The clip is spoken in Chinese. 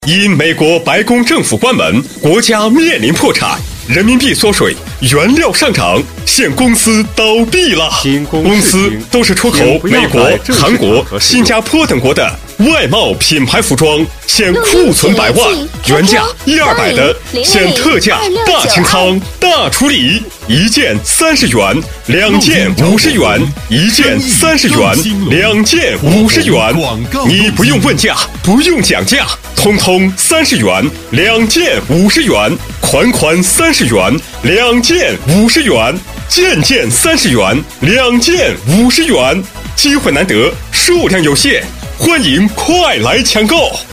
因美国白宫政府关门，国家面临破产，人民币缩水，原料上涨，现公司倒闭了。公司都是出口美国、韩国、新加坡等国的外贸品牌服装，现库存100万，原价100-200的，现特价大清仓大处理，1件30元，2件50元，1件30元，2件50元。你不用问价，不用讲价，通通30元，2件50元，款款30元，2件50元，件件30元，2件50元。机会难得，数量有限，欢迎快来抢购。